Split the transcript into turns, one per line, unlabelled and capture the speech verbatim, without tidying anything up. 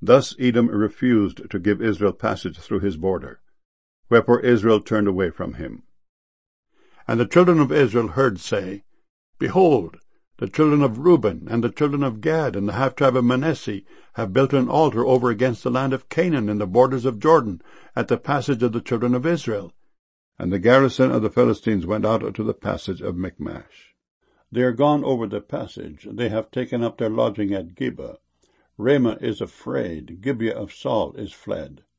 Thus Edom refused to give Israel passage through his border, wherefore Israel turned away from him. And the children of Israel heard say, Behold, the children of Reuben, and the children of Gad, and the half-tribe of Manasseh have built an altar over against the land of Canaan in the borders of Jordan, at the passage of the children of Israel. And the garrison of the Philistines went out to the passage of Michmash. They are gone over the passage, they have taken up their lodging at Geba. Ramah is afraid, Gibeah of Saul is fled.